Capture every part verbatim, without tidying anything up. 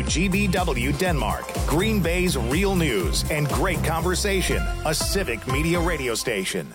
G B W Denmark, Green Bay's real news and great conversation, a civic media radio station.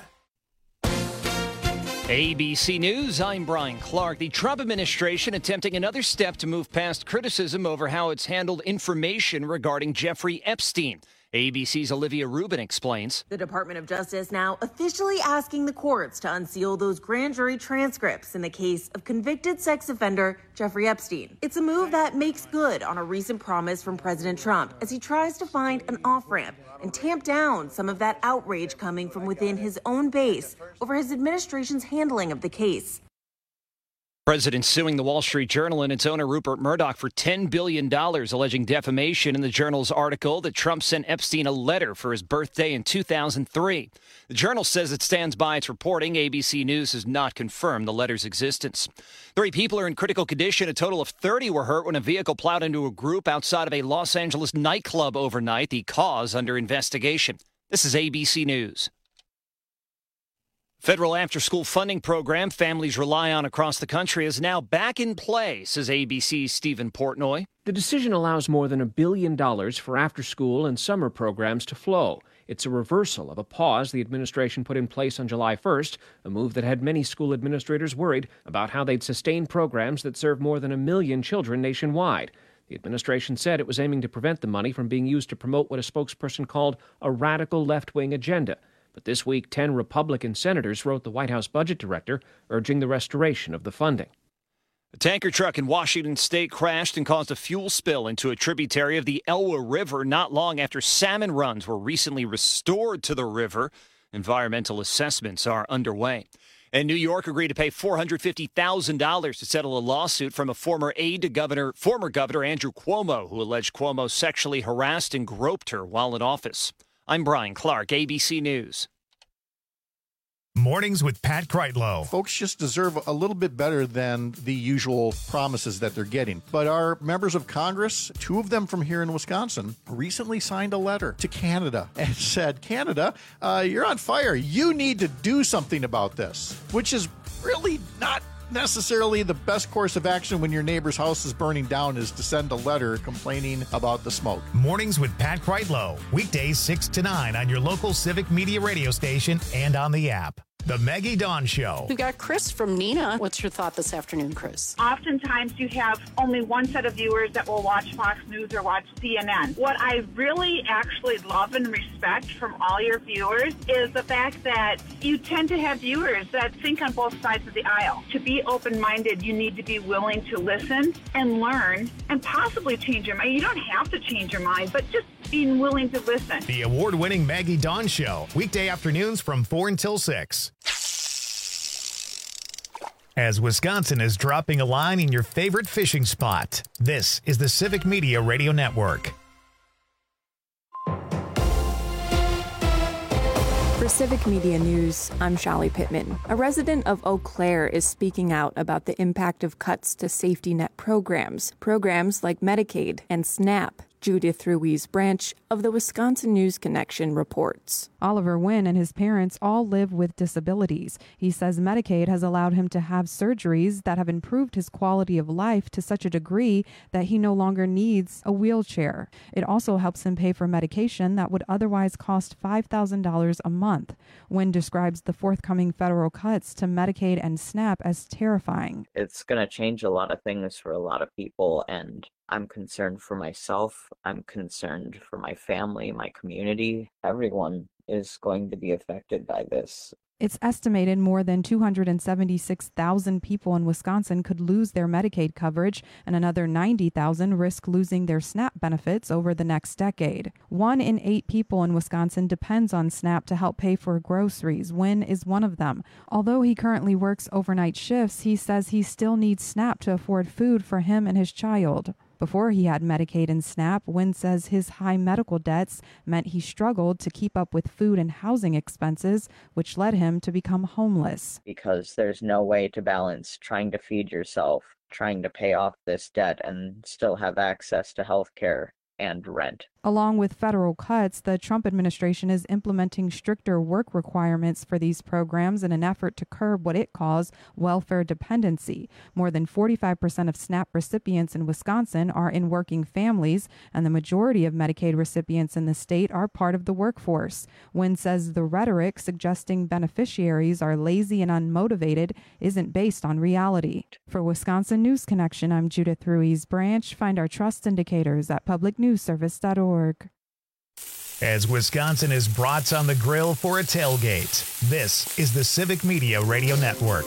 A B C News, I'm Brian Clark. The Trump administration attempting another step to move past criticism over how it's handled information regarding Jeffrey Epstein. A B C's Olivia Rubin explains. The Department of Justice now officially asking the courts to unseal those grand jury transcripts in the case of convicted sex offender Jeffrey Epstein. It's a move that makes good on a recent promise from President Trump as he tries to find an off-ramp and tamp down some of that outrage coming from within his own base over his administration's handling of the case. President suing the Wall Street Journal and its owner Rupert Murdoch for ten billion dollars, alleging defamation in the Journal's article that Trump sent Epstein a letter for his birthday in two thousand three. The Journal says it stands by its reporting. A B C News has not confirmed the letter's existence. Three people are in critical condition. A total of thirty were hurt when a vehicle plowed into a group outside of a Los Angeles nightclub overnight. The cause under investigation. This is A B C News. Federal after-school funding program families rely on across the country is now back in play, says A B C's Stephen Portnoy. The decision allows more than a billion dollars for after-school and summer programs to flow. It's a reversal of a pause the administration put in place on July first, a move that had many school administrators worried about how they'd sustain programs that serve more than a million children nationwide. The administration said it was aiming to prevent the money from being used to promote what a spokesperson called a radical left-wing agenda. But this week, ten Republican senators wrote the White House budget director, urging the restoration of the funding. A tanker truck in Washington state crashed and caused a fuel spill into a tributary of the Elwha River not long after salmon runs were recently restored to the river. Environmental assessments are underway. And New York agreed to pay four hundred fifty thousand dollars to settle a lawsuit from a former aide to Governor, former Governor Andrew Cuomo, who alleged Cuomo sexually harassed and groped her while in office. I'm Brian Clark, A B C News. Mornings with Pat Kreitlow. Folks just deserve a little bit better than the usual promises that they're getting. But our members of Congress, two of them from here in Wisconsin, recently signed a letter to Canada and said, Canada, uh, you're on fire. You need to do something about this, which is really not necessarily the best course of action when your neighbor's house is burning down, is to send a letter complaining about the smoke. Mornings with Pat Kreitlow. Weekdays six to nine on your local Civic Media radio station and on the app. The Maggie Dawn Show. We've got Chris from Neenah. What's your thought this afternoon, Chris? Oftentimes you have only one set of viewers that will watch Fox News or watch C N N. What I really actually love and respect from all your viewers is the fact that you tend to have viewers that think on both sides of the aisle. To be open-minded, you need to be willing to listen and learn and possibly change your mind. You don't have to change your mind, but just being willing to listen. The award-winning Maggie Dawn Show. Weekday afternoons from four until six. As Wisconsin is dropping a line in your favorite fishing spot, this is the Civic Media Radio Network. For Civic Media News, I'm Shallie Pittman. A resident of Eau Claire is speaking out about the impact of cuts to safety net programs, programs like Medicaid and SNAP. Judith Ruiz Branch of the Wisconsin News Connection reports. Oliver Wynn and his parents all live with disabilities. He says Medicaid has allowed him to have surgeries that have improved his quality of life to such a degree that he no longer needs a wheelchair. It also helps him pay for medication that would otherwise cost five thousand dollars a month. Wynn describes the forthcoming federal cuts to Medicaid and SNAP as terrifying. It's going to change a lot of things for a lot of people, and I'm concerned for myself. I'm concerned for my family, my community. Everyone is going to be affected by this. It's estimated more than two hundred seventy-six thousand people in Wisconsin could lose their Medicaid coverage, and another ninety thousand risk losing their SNAP benefits over the next decade. One in eight people in Wisconsin depends on SNAP to help pay for groceries. Wynn is one of them. Although he currently works overnight shifts, he says he still needs SNAP to afford food for him and his child. Before he had Medicaid and SNAP, Wynn says his high medical debts meant he struggled to keep up with food and housing expenses, which led him to become homeless. Because there's no way to balance trying to feed yourself, trying to pay off this debt, and still have access to health care and rent. Along with federal cuts, the Trump administration is implementing stricter work requirements for these programs in an effort to curb what it calls welfare dependency. More than forty-five percent of SNAP recipients in Wisconsin are in working families, and the majority of Medicaid recipients in the state are part of the workforce. Wynn says the rhetoric suggesting beneficiaries are lazy and unmotivated isn't based on reality. For Wisconsin News Connection, I'm Judith Ruiz Branch. Find our trust indicators at public news service dot org. As Wisconsin is brats on the grill for a tailgate, this is the Civic Media Radio Network.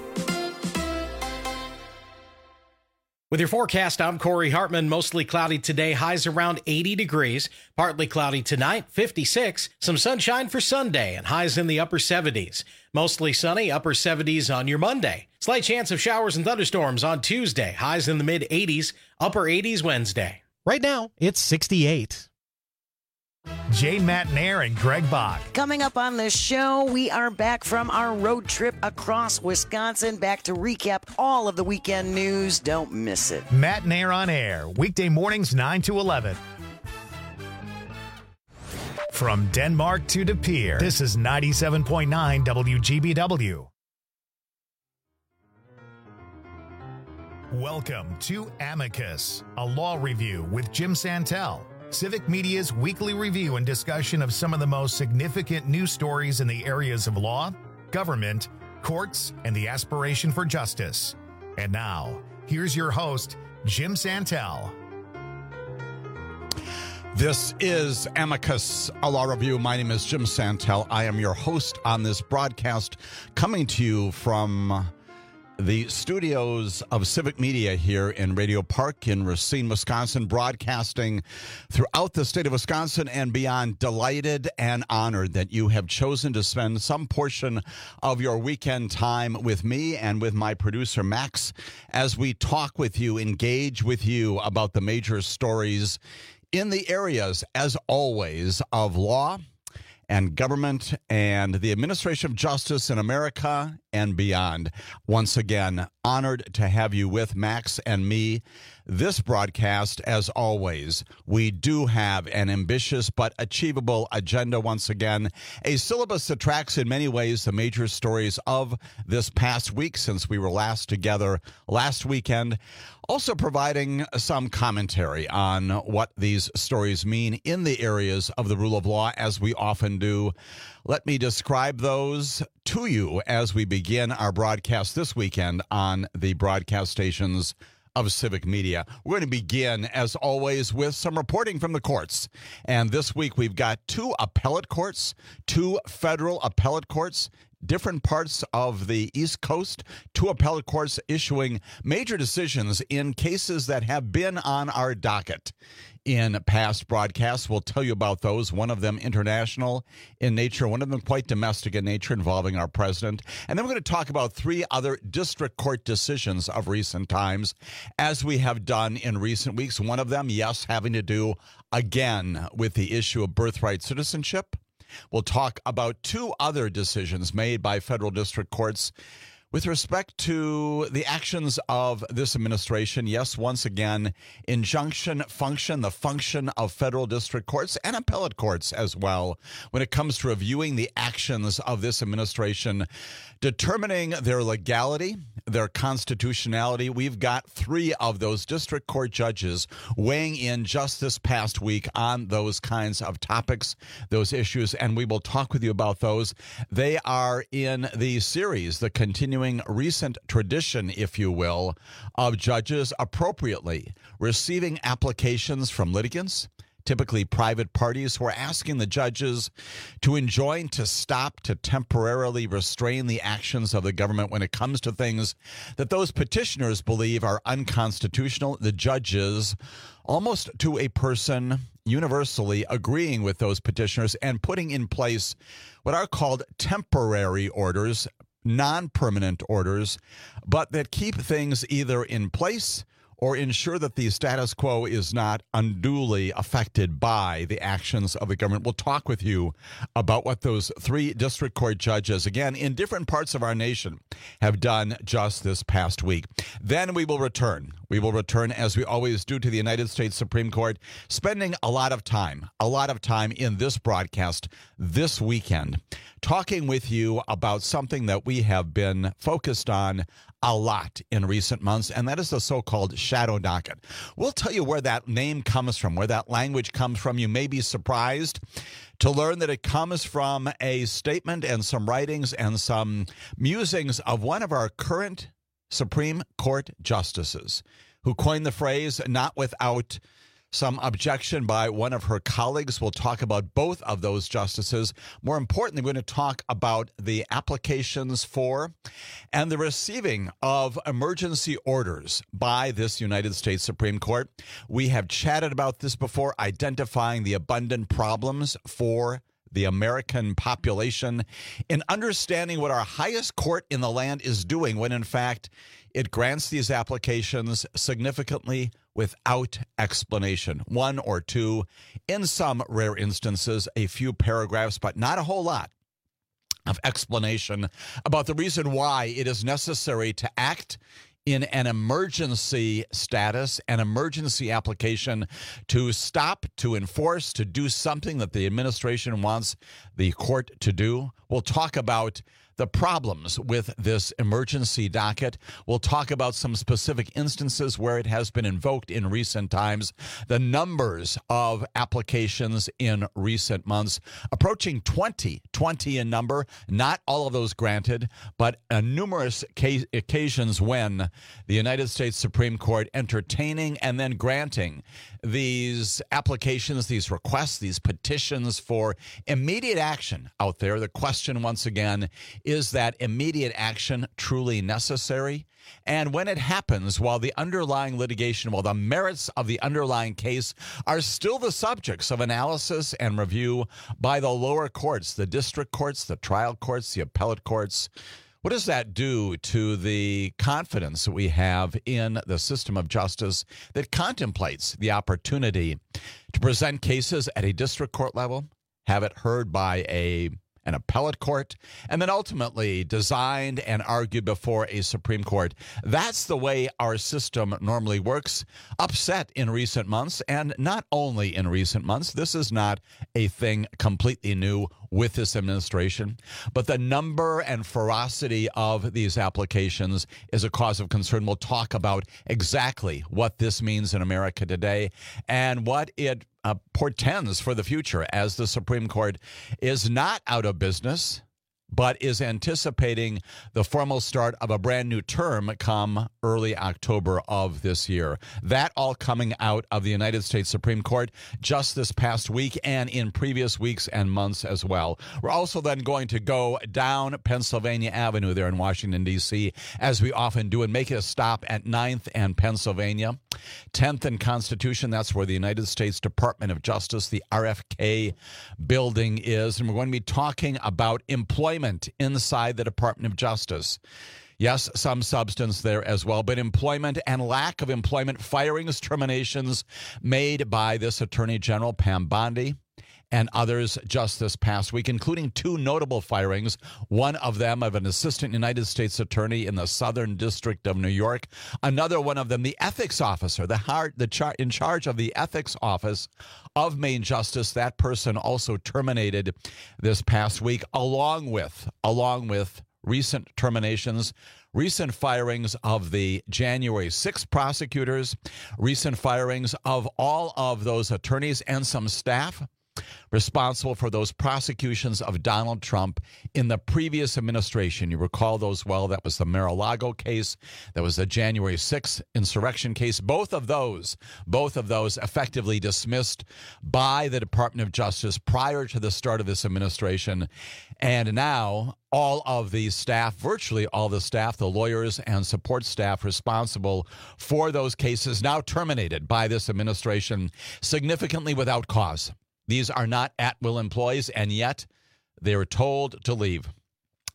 With your forecast, I'm Corey Hartman. Mostly cloudy today, highs around eighty degrees. Partly cloudy tonight, fifty-six. Some sunshine for Sunday and highs in the upper seventies. Mostly sunny, upper seventies on your Monday. Slight chance of showers and thunderstorms on Tuesday. Highs in the mid eighties, upper eighties Wednesday. Right now, it's sixty-eight. Jane Matnair and Greg Bach. Coming up on the show, we are back from our road trip across Wisconsin, back to recap all of the weekend news. Don't miss it. Matnair on air, weekday mornings nine to eleven. From Denmark to De Pere, this is ninety-seven point nine W G B W. Welcome to Amicus, a law review with Jim Santel. Civic Media's weekly review and discussion of some of the most significant news stories in the areas of law, government, courts, and the aspiration for justice. And now, here's your host, Jim Santel. This is Amicus, a law review. My name is Jim Santel. I am your host on this broadcast, coming to you from the studios of Civic Media here in Radio Park in Racine, Wisconsin, broadcasting throughout the state of Wisconsin and beyond. Delighted and honored that you have chosen to spend some portion of your weekend time with me and with my producer, Max, as we talk with you, engage with you about the major stories in the areas, as always, of law and government and the administration of justice in America and beyond. Once again, honored to have you with Max and me. This broadcast, as always, we do have an ambitious but achievable agenda once again, a syllabus that tracks in many ways the major stories of this past week since we were last together last weekend. Also providing some commentary on what these stories mean in the areas of the rule of law, as we often do. Let me describe those to you as we begin our broadcast this weekend on the broadcast stations of Civic Media. We're going to begin, as always, with some reporting from the courts. And this week we've got two appellate courts, two federal appellate courts, different parts of the East Coast, two appellate courts issuing major decisions in cases that have been on our docket in past broadcasts. We'll tell you about those, one of them international in nature, one of them quite domestic in nature, involving our president. And then we're going to talk about three other district court decisions of recent times, as we have done in recent weeks. One of them, yes, having to do, again, with the issue of birthright citizenship. We'll talk about two other decisions made by federal district courts with respect to the actions of this administration. Yes, once again, injunction function, the function of federal district courts and appellate courts as well, when it comes to reviewing the actions of this administration, determining their legality, their constitutionality. We've got three of those district court judges weighing in just this past week on those kinds of topics, those issues, and we will talk with you about those. They are in the series, the continuing recent tradition, if you will, of judges appropriately receiving applications from litigants, typically private parties, who are asking the judges to enjoin, to stop, to temporarily restrain the actions of the government when it comes to things that those petitioners believe are unconstitutional. The judges, almost to a person, universally agreeing with those petitioners and putting in place what are called temporary orders, non-permanent orders, but that keep things either in place or ensure that the status quo is not unduly affected by the actions of the government. We'll talk with you about what those three district court judges, again, in different parts of our nation, have done just this past week. Then we will return. We will return, as we always do, to the United States Supreme Court, spending a lot of time, a lot of time in this broadcast this weekend, talking with you about something that we have been focused on a lot in recent months, and that is the so-called shadow docket. We'll tell you where that name comes from, where that language comes from. You may be surprised to learn that it comes from a statement and some writings and some musings of one of our current Supreme Court justices, who coined the phrase, not without some objection by one of her colleagues. We'll talk about both of those justices. More importantly, we're going to talk about the applications for and the receiving of emergency orders by this United States Supreme Court. We have chatted about this before, identifying the abundant problems for the American population in understanding what our highest court in the land is doing when, in fact, it grants these applications significantly without explanation. One or two, in some rare instances, a few paragraphs, but not a whole lot of explanation about the reason why it is necessary to act in an emergency status, an emergency application to stop, to enforce, to do something that the administration wants the court to do. We'll talk about the problems with this emergency docket. We'll talk about some specific instances where it has been invoked in recent times, the numbers of applications in recent months, approaching twenty, twenty in number, not all of those granted, but uh, numerous ca- occasions when the United States Supreme Court entertaining and then granting these applications, these requests, these petitions for immediate action out there. The question, once again, is that immediate action truly necessary? And when it happens, while the underlying litigation, while the merits of the underlying case are still the subjects of analysis and review by the lower courts, the district courts, the trial courts, the appellate courts, what does that do to the confidence that we have in the system of justice that contemplates the opportunity to present cases at a district court level, have it heard by a an appellate court, and then ultimately designed and argued before a Supreme Court? That's the way our system normally works. Upset in recent months, and not only in recent months. This is not a thing completely new with this administration, but the number and ferocity of these applications is a cause of concern. We'll talk about exactly what this means in America today and what it uh, portends for the future, as the Supreme Court is not out of business, but is anticipating the formal start of a brand new term come early October of this year. That all coming out of the United States Supreme Court just this past week and in previous weeks and months as well. We're also then going to go down Pennsylvania Avenue there in Washington, D C, as we often do, and make a stop at ninth and Pennsylvania. tenth and Constitution, that's where the United States Department of Justice, the R F K building is. And we're going to be talking about employment inside the Department of Justice. Yes, some substance there as well, but employment and lack of employment, firings, terminations made by this Attorney General, Pam Bondi, and others just this past week, including two notable firings, one of them of an assistant United States attorney in the Southern District of New York, another one of them, the ethics officer, the hard, the char- in charge of the ethics office of Main Justice. That person also terminated this past week, along with, along with recent terminations, recent firings of the January sixth prosecutors, recent firings of all of those attorneys and some staff responsible for those prosecutions of Donald Trump in the previous administration. You recall those well. That was the Mar-a-Lago case. That was the January sixth insurrection case. Both of those, both of those effectively dismissed by the Department of Justice prior to the start of this administration. And now all of the staff, virtually all the staff, the lawyers and support staff responsible for those cases, now terminated by this administration, significantly without cause. These are not at-will employees, and yet they were told to leave.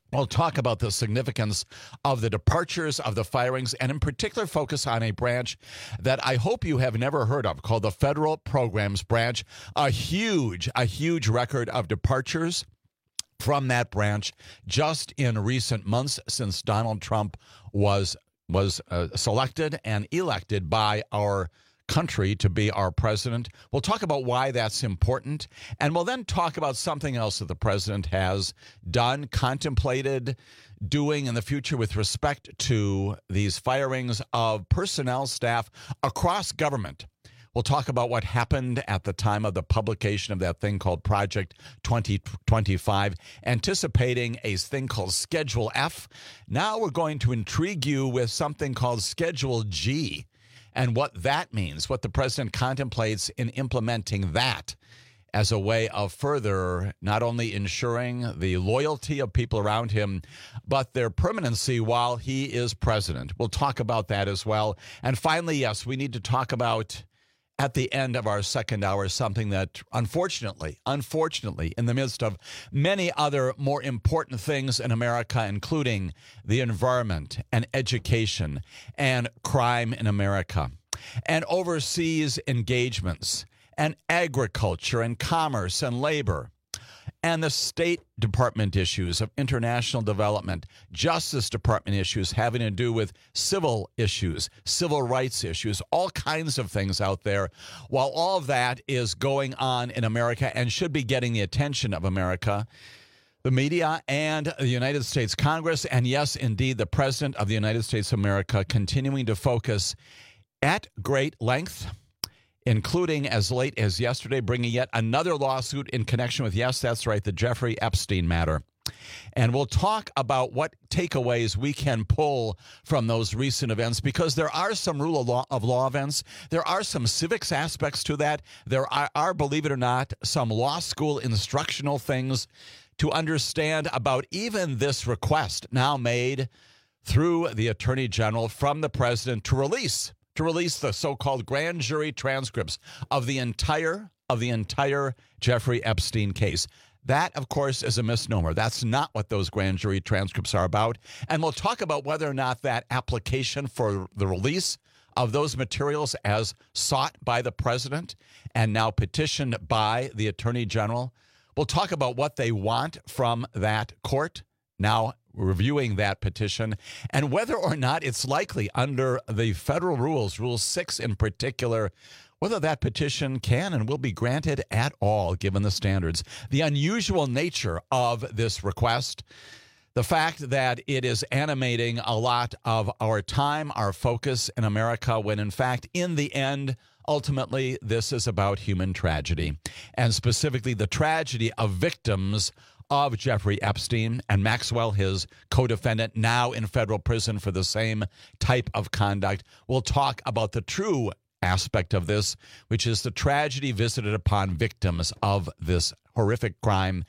We'll talk about the significance of the departures, of the firings, and in particular focus on a branch that I hope you have never heard of called the Federal Programs Branch. A huge, a huge record of departures from that branch just in recent months since Donald Trump was was uh, selected and elected by our country to be our president. We'll talk about why that's important, and we'll then talk about something else that the president has done, contemplated doing in the future with respect to these firings of personnel staff across government. We'll talk about what happened at the time of the publication of that thing called Project twenty twenty-five, anticipating a thing called Schedule F. Now we're going to intrigue you with something called Schedule G, and what that means, what the president contemplates in implementing that as a way of further not only ensuring the loyalty of people around him, but their permanency while he is president. We'll talk about that as well. And finally, yes, we need to talk about, at the end of our second hour, something that unfortunately, unfortunately, in the midst of many other more important things in America, including the environment and education and crime in America and overseas engagements and agriculture and commerce and labor and the State Department issues of international development, Justice Department issues having to do with civil issues, civil rights issues, all kinds of things out there. While all of that is going on in America and should be getting the attention of America, the media and the United States Congress, and yes, indeed, the President of the United States of America, continuing to focus at great length, including as late as yesterday, bringing yet another lawsuit in connection with, yes, that's right, the Jeffrey Epstein matter. And we'll talk about what takeaways we can pull from those recent events, because there are some rule of law, of law events. There are some civics aspects to that. There are, are, believe it or not, some law school instructional things to understand about even this request now made through the Attorney General from the president to release to release the so-called grand jury transcripts of the entire of the entire Jeffrey Epstein case. That, of course, is a misnomer. That's not what those grand jury transcripts are about. And we'll talk about whether or not that application for the release of those materials as sought by the president and now petitioned by the Attorney General. We'll talk about what they want from that court now reviewing that petition, and whether or not it's likely under the federal rules, Rule six in particular, whether that petition can and will be granted at all, given the standards. The unusual nature of this request, the fact that it is animating a lot of our time, our focus in America, when in fact, in the end, ultimately, this is about human tragedy, and specifically the tragedy of victims of Jeffrey Epstein and Maxwell, his co-defendant, now in federal prison for the same type of conduct. We'll talk about the true aspect of this, which is the tragedy visited upon victims of this horrific crime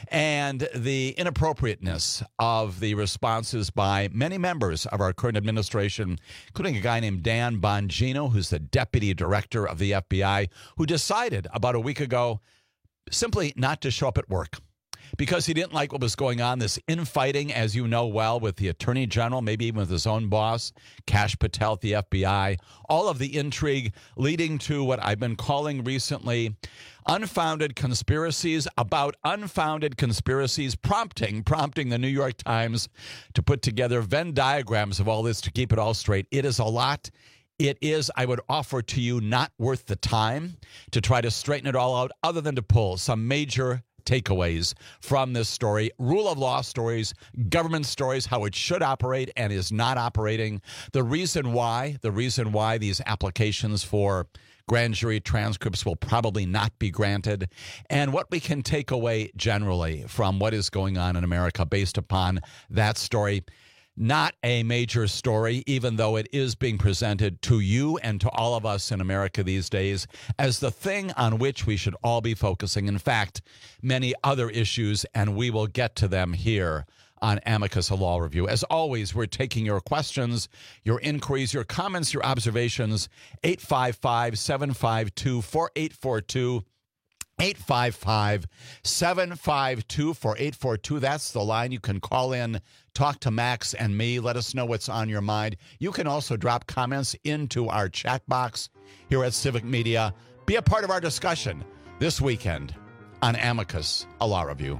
and the inappropriateness of the responses by many members of our current administration, including a guy named Dan Bongino, who's the deputy director of the F B I, who decided about a week ago simply not to show up at work because he didn't like what was going on, this infighting, as you know well, with the Attorney General, maybe even with his own boss, Kash Patel at the F B I, all of the intrigue leading to what I've been calling recently unfounded conspiracies about unfounded conspiracies, prompting, prompting the New York Times to put together Venn diagrams of all this to keep it all straight. It is a lot. It is, I would offer to you, not worth the time to try to straighten it all out, other than to pull some major takeaways from this story, rule of law stories, government stories, how it should operate and is not operating, the reason why, the reason why these applications for grand jury transcripts will probably not be granted, and what we can take away generally from what is going on in America based upon that story. Not a major story, even though it is being presented to you and to all of us in America these days as the thing on which we should all be focusing. In fact, many other issues, and we will get to them here on Amicus, a Law Review. As always, we're taking your questions, your inquiries, your comments, your observations, eight five five, seven five two, four eight four two. eight five five, seven five two, four eight four two. That's the line. You can call in, talk to Max and me. Let us know what's on your mind. You can also drop comments into our chat box here at Civic Media. Be a part of our discussion this weekend on Amicus, a law review.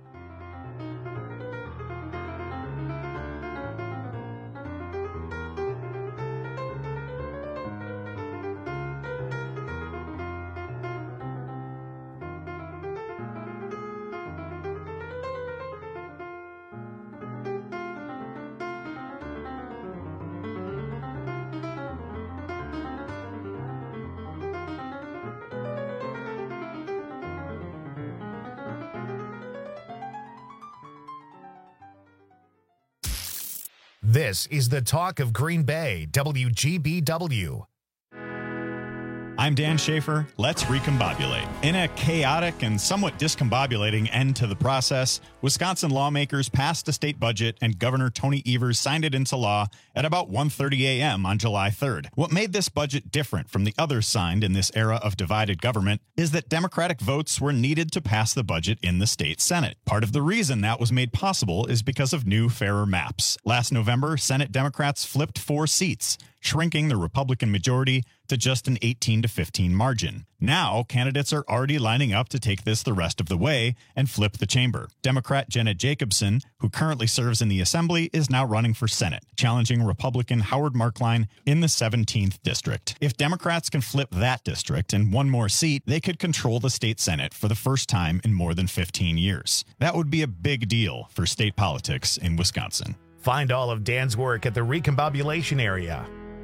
This is the talk of Green Bay, W G B W. I'm Dan Schaefer. Let's recombobulate. In a chaotic and somewhat discombobulating end to the process, Wisconsin lawmakers passed a state budget and Governor Tony Evers signed it into law at about one thirty a.m. on July third. What made this budget different from the others signed in this era of divided government is that Democratic votes were needed to pass the budget in the state Senate. Part of the reason that was made possible is because of new, fairer maps. Last November, Senate Democrats flipped four seats, shrinking the Republican majority to just an eighteen to fifteen margin. Now, candidates are already lining up to take this the rest of the way and flip the chamber. Democrat Jenna Jacobson, who currently serves in the Assembly, is now running for Senate, challenging Republican Howard Markline in the seventeenth district. If Democrats can flip that district and one more seat, they could control the state Senate for the first time in more than fifteen years. That would be a big deal for state politics in Wisconsin. Find all of Dan's work at the Recombobulation area.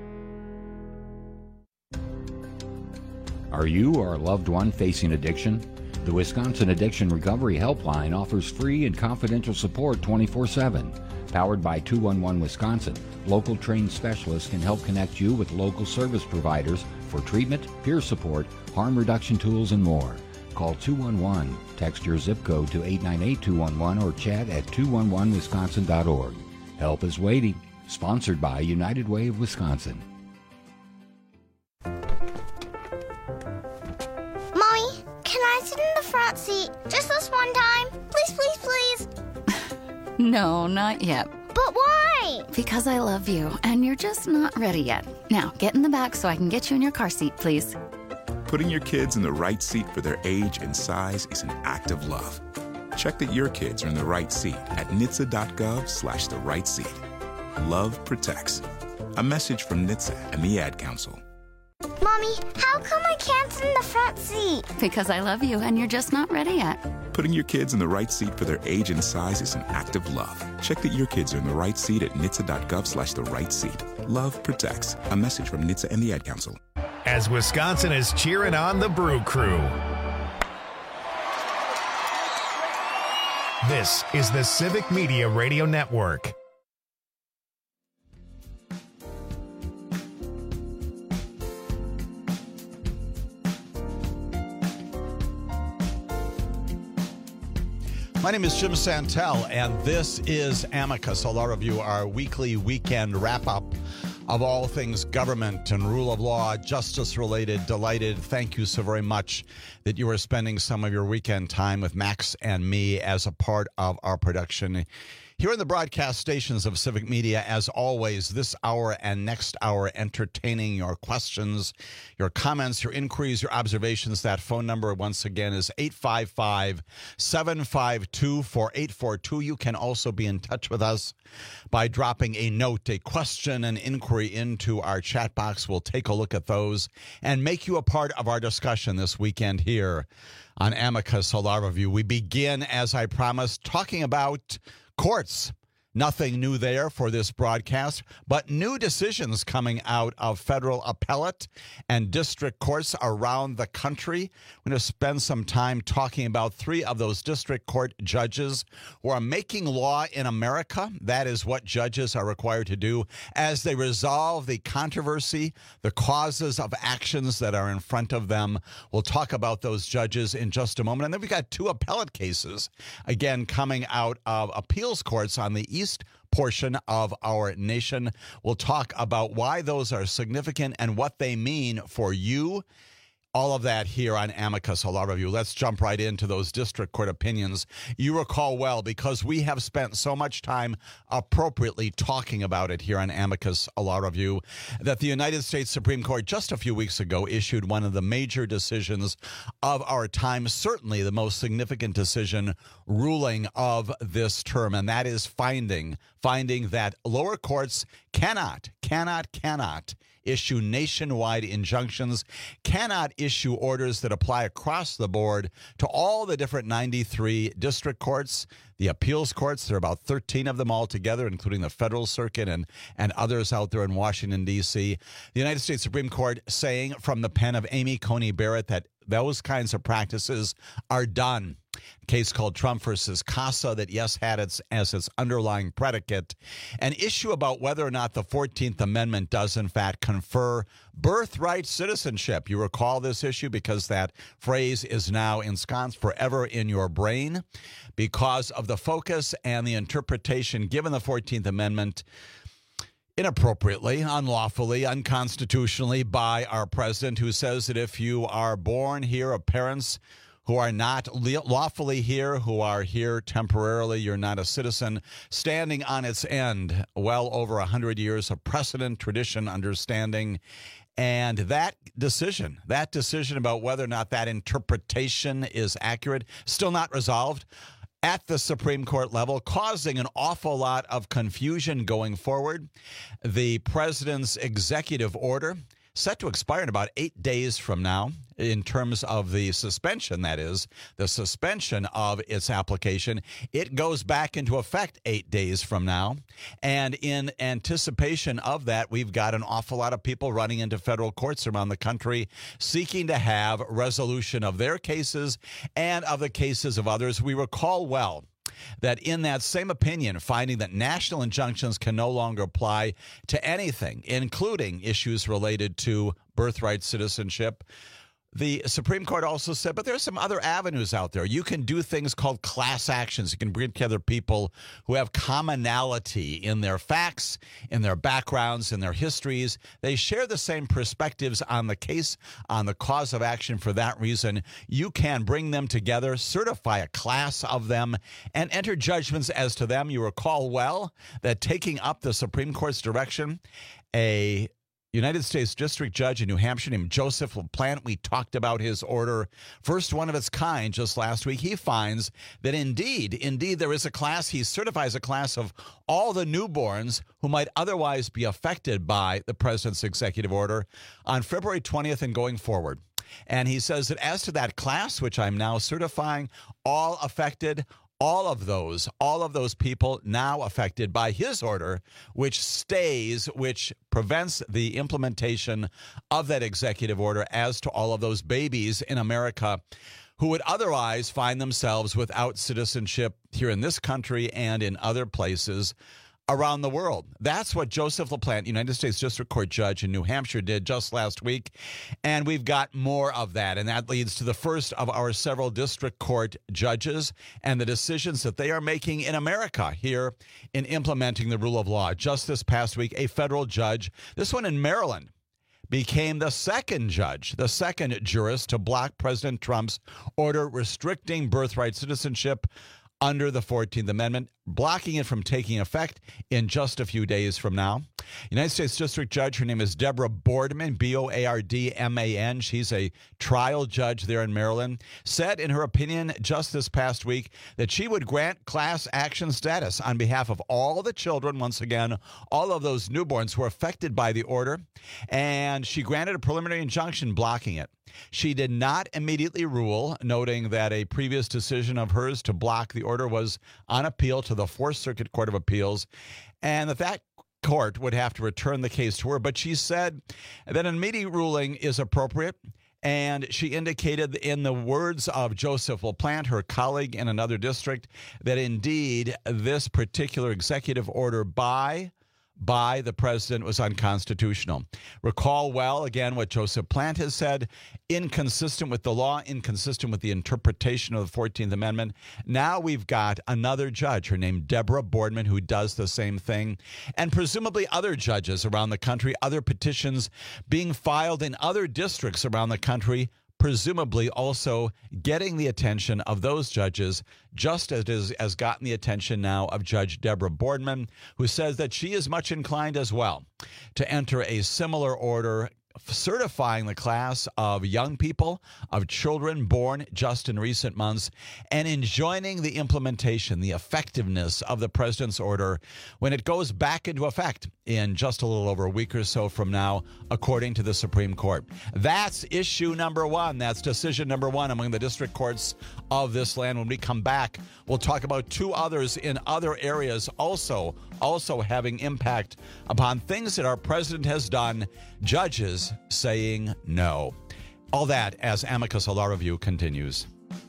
Are you or a loved one facing addiction? The Wisconsin Addiction Recovery Helpline offers free and confidential support twenty-four seven. Powered by two one one Wisconsin, local trained specialists can help connect you with local service providers for treatment, peer support, harm reduction tools, and more. Call two one one, text your zip code to eight nine eight two one one, or chat at two one one wisconsin dot org. Help is waiting. Sponsored by United Way of Wisconsin. Can I sit in the front seat just this one time? Please, please, please. No, not yet. But why? Because I love you, and you're just not ready yet. Now, get in the back so I can get you in your car seat, please. Putting your kids in the right seat for their age and size is an act of love. Check that your kids are in the right seat at N H T S A dot gov slash the right seat. Love protects. A message from N H T S A and the Ad Council. Mommy, how come I can't sit in the front seat? Because I love you, and you're just not ready yet. Putting your kids in the right seat for their age and size is an act of love. Check that your kids are in the right seat at N H T S A dot gov slash the right seat. Love protects. A message from N H T S A and the Ad Council. As Wisconsin is cheering on the Brew Crew. This is the Civic Media Radio Network. My name is Jim Santel, and this is Amicus, a law review, our weekly weekend wrap-up of all things government and rule of law, justice-related. Delighted. Thank you so very much that you are spending some of your weekend time with Max and me as a part of our production here in the broadcast stations of Civic Media. As always, this hour and next hour, entertaining your questions, your comments, your inquiries, your observations. That phone number, once again, is eight five five, seven five two, four eight four two. You can also be in touch with us by dropping a note, a question, an inquiry into our chat box. We'll take a look at those and make you a part of our discussion this weekend here on Amicus, a law review. We begin, as I promised, talking about courts. Nothing new there for this broadcast, but new decisions coming out of federal appellate and district courts around the country. We're going to spend some time talking about three of those district court judges who are making law in America. That is what judges are required to do as they resolve the controversy, the causes of actions that are in front of them. We'll talk about those judges in just a moment. And then we've got two appellate cases, again, coming out of appeals courts on the east portion of our nation. We'll talk about why those are significant and what they mean for you All of that here on Amicus, a law review. Let's jump right into those district court opinions. You recall well, because we have spent so much time appropriately talking about it here on Amicus, a law review, that the United States Supreme Court just a few weeks ago issued one of the major decisions of our time, certainly the most significant decision ruling of this term, and that is finding, finding that lower courts cannot, cannot, cannot issue nationwide injunctions, cannot issue orders that apply across the board to all the different ninety-three district courts, the appeals courts. There are about thirteen of them altogether, including the Federal Circuit and, and others out there in Washington, D C The United States Supreme Court saying from the pen of Amy Coney Barrett that those kinds of practices are done. A case called Trump versus Casa that, yes, had its as its underlying predicate an issue about whether or not the fourteenth Amendment does, in fact, confer birthright citizenship. You recall this issue because that phrase is now ensconced forever in your brain because of the focus and the interpretation given the fourteenth Amendment inappropriately, unlawfully, unconstitutionally by our president, who says that if you are born here of parents who are not lawfully here, who are here temporarily, you're not a citizen, standing on its end well over one hundred years of precedent, tradition, understanding. And that decision, that decision about whether or not that interpretation is accurate, still not resolved at the Supreme Court level, causing an awful lot of confusion going forward. The president's executive order set to expire in about eight days from now in terms of the suspension, that is, the suspension of its application. It goes back into effect eight days from now. And in anticipation of that, we've got an awful lot of people running into federal courts around the country seeking to have resolution of their cases and of the cases of others. We recall well that in that same opinion, finding that national injunctions can no longer apply to anything, including issues related to birthright citizenship, the Supreme Court also said, but there are some other avenues out there. You can do things called class actions. You can bring together people who have commonality in their facts, in their backgrounds, in their histories. They share the same perspectives on the case, on the cause of action. For that reason, you can bring them together, certify a class of them, and enter judgments as to them. You recall well that taking up the Supreme Court's direction, a United States District Judge in New Hampshire named Joseph LaPlante, we talked about his order, first one of its kind just last week. He finds that indeed, indeed, there is a class. He certifies a class of all the newborns who might otherwise be affected by the president's executive order on February twentieth and going forward. And he says that as to that class, which I'm now certifying, all affected, all of those, all of those people now affected by his order, which stays, which prevents the implementation of that executive order as to all of those babies in America who would otherwise find themselves without citizenship here in this country and in other places around the world. That's what Joseph LaPlante, United States District Court judge in New Hampshire, did just last week. And we've got more of that. And that leads to the first of our several district court judges and the decisions that they are making in America here in implementing the rule of law. Just this past week, a federal judge, this one in Maryland, became the second judge, the second jurist to block President Trump's order restricting birthright citizenship under the fourteenth Amendment, blocking it from taking effect in just a few days from now. United States District Judge, her name is Deborah Boardman, B O A R D M A N. She's a trial judge there in Maryland, said in her opinion just this past week that she would grant class action status on behalf of all the children, once again, all of those newborns who were affected by the order, and she granted a preliminary injunction blocking it. She did not immediately rule, noting that a previous decision of hers to block the order was on appeal to the Fourth Circuit Court of Appeals, and that that court would have to return the case to her. But she said that an immediate ruling is appropriate, and she indicated in the words of Joseph LaPlante, her colleague in another district, that indeed this particular executive order by by the president was unconstitutional. Recall well, again, what Joseph LaPlante has said, inconsistent with the law, inconsistent with the interpretation of the fourteenth Amendment. Now we've got another judge, her name Deborah Boardman, who does the same thing, and presumably other judges around the country, other petitions being filed in other districts around the country, presumably also getting the attention of those judges, just as it is, has gotten the attention now of Judge Deborah Boardman, who says that she is much inclined as well to enter a similar order certifying the class of young people, of children born just in recent months, and enjoining the implementation, the effectiveness of the president's order when it goes back into effect in just a little over a week or so from now, according to the Supreme Court. That's issue number one. That's decision number one among the district courts of this land. When we come back, we'll talk about two others in other areas also, also having impact upon things that our president has done, judges saying no. All that as Amicus Law Review continues.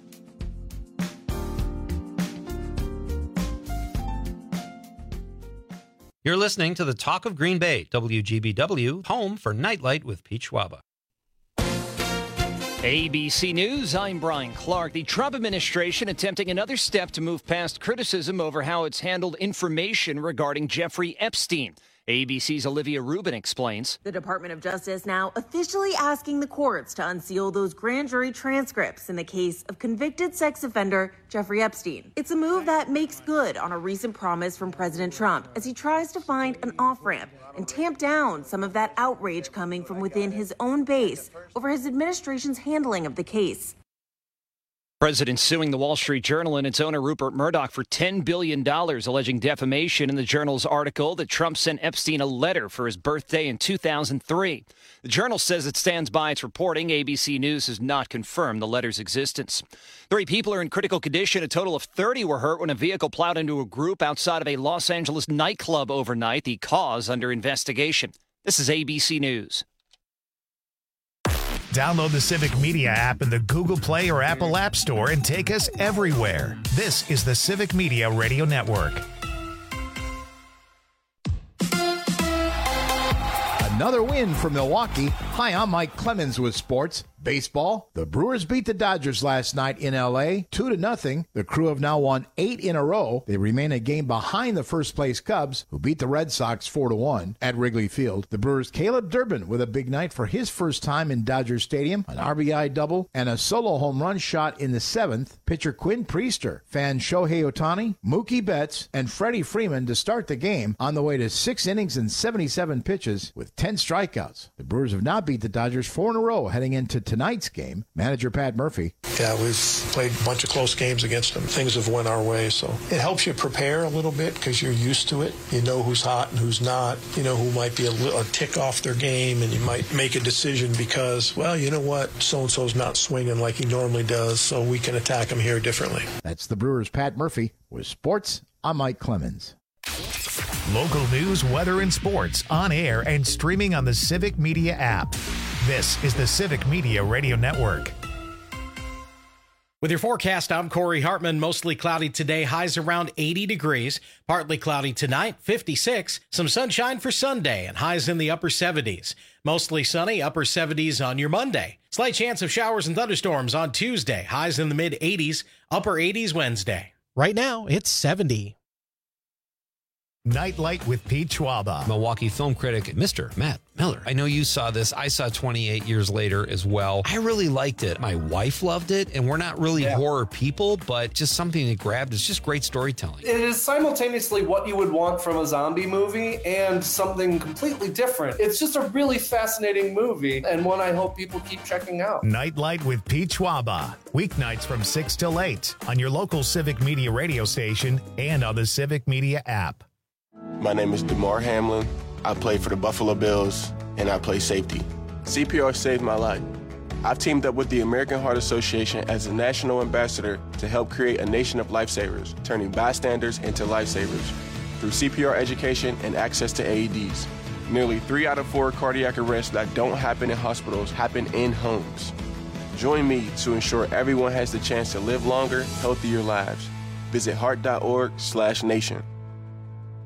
You're listening to the Talk of Green Bay, W G B W, home for Nightlight with Pete Schwaba. A B C News, I'm Brian Clark. The Trump administration attempting another step to move past criticism over how it's handled information regarding Jeffrey Epstein. A B C's Olivia Rubin explains. The Department of Justice now officially asking the courts to unseal those grand jury transcripts in the case of convicted sex offender Jeffrey Epstein. It's a move that makes good on a recent promise from President Trump as he tries to find an off-ramp and tamp down some of that outrage coming from within his own base over his administration's handling of the case. President suing the Wall Street Journal and its owner Rupert Murdoch for ten billion dollars, alleging defamation in the Journal's article that Trump sent Epstein a letter for his birthday in two thousand three. The Journal says it stands by its reporting. A B C News has not confirmed the letter's existence. Three people are in critical condition. A total of thirty were hurt when a vehicle plowed into a group outside of a Los Angeles nightclub overnight. The cause under investigation. This is A B C News. Download the Civic Media app in the Google Play or Apple App Store and take us everywhere. This is the Civic Media Radio Network. Another win for Milwaukee. Hi, I'm Mike Clemens with sports. Baseball, the Brewers beat the Dodgers last night in L A, two to nothing. The Crew have now won eight in a row. They remain a game behind the first-place Cubs, who beat the Red Sox four to one at Wrigley Field. The Brewers' Caleb Durbin with a big night for his first time in Dodger Stadium, an R B I double, and a solo home run shot in the seventh. Pitcher Quinn Priester fanned Shohei Ohtani, Mookie Betts, and Freddie Freeman to start the game on the way to six innings and seventy-seven pitches with ten strikeouts. The Brewers have now beat the Dodgers four in a row heading into tonight's game. Manager Pat Murphy. Yeah, we've played a bunch of close games against them. Things have went our way, so it helps you prepare a little bit because you're used to it. You know who's hot and who's not. You know who might be a, little, a tick off their game, and you might make a decision because, well, you know what, so-and-so's not swinging like he normally does, so we can attack him here differently. That's the Brewers' Pat Murphy. With sports, I'm Mike Clemens. Local news, weather, and sports on air and streaming on the Civic Media app. This is the Civic Media Radio Network. With your forecast, I'm Corey Hartman. Mostly cloudy today, highs around eighty degrees. Partly cloudy tonight, fifty-six. Some sunshine for Sunday and highs in the upper seventies. Mostly sunny, upper seventies on your Monday. Slight chance of showers and thunderstorms on Tuesday. Highs in the mid eighties, upper eighties Wednesday. Right now, it's seventy. Nightlight with Pete Schwaba. Milwaukee film critic, Mister Matt Miller. I know you saw this. I saw twenty-eight years later as well. I really liked it. My wife loved it, and we're not really yeah. horror people, but just something that grabbed. It's just great storytelling. It is simultaneously what you would want from a zombie movie and something completely different. It's just a really fascinating movie, and one I hope people keep checking out. Nightlight with Pete Schwaba. Weeknights from six till eight on your local Civic Media radio station and on the Civic Media app. My name is DeMar Hamlin. I play for the Buffalo Bills, and I play safety. C P R saved my life. I've teamed up with the American Heart Association as a national ambassador to help create a nation of lifesavers, turning bystanders into lifesavers through C P R education and access to A E Ds. Nearly three out of four cardiac arrests that don't happen in hospitals happen in homes. Join me to ensure everyone has the chance to live longer, healthier lives. Visit heart dot org slash nation.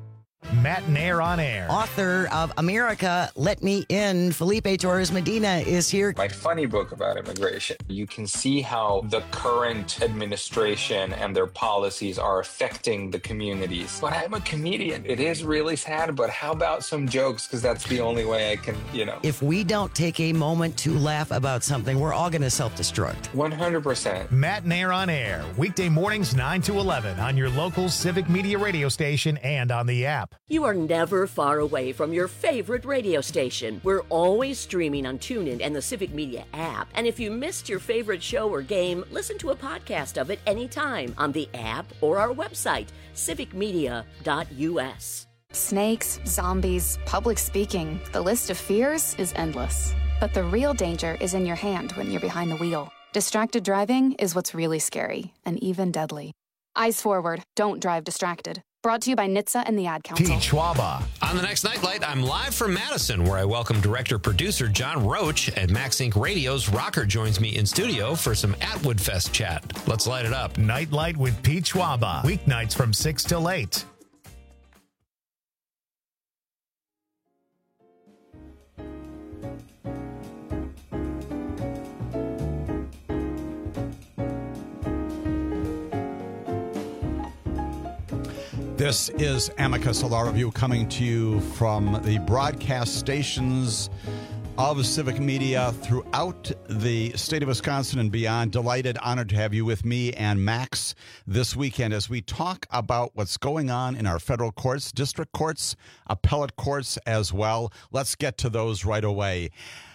Matt Nair on Air. Author of America, Let Me In, Felipe Torres Medina is here. My funny book about immigration. You can see how the current administration and their policies are affecting the communities. But I'm a comedian. It is really sad, but how about some jokes? Because that's the only way I can, you know. If we don't take a moment to laugh about something, we're all going to self-destruct. one hundred percent. Matt Nair on Air, weekday mornings nine to eleven on your local Civic Media radio station and on the app. You are never far away from your favorite radio station. We're always streaming on TuneIn and the Civic Media app. And if you missed your favorite show or game, listen to a podcast of it anytime on the app or our website, civic media dot u s. Snakes, zombies, public speaking. The list of fears is endless. But the real danger is in your hand when you're behind the wheel. Distracted driving is what's really scary and even deadly. Eyes forward. Don't drive distracted. Brought to you by N H T S A and the Ad Council. Pete Schwaba. On the next Nightlight, I'm live from Madison, where I welcome director-producer John Roach, and Max Inc Radio's Rocker joins me in studio for some Atwood Fest chat. Let's light it up. Nightlight with Pete Schwaba. Weeknights from six till eight. This is Amicus, a law review coming to you from the broadcast stations of Civic Media throughout the state of Wisconsin and beyond. Delighted, honored to have you with me and Max this weekend as we talk about what's going on in our federal courts, district courts, appellate courts as well. Let's get to those right away.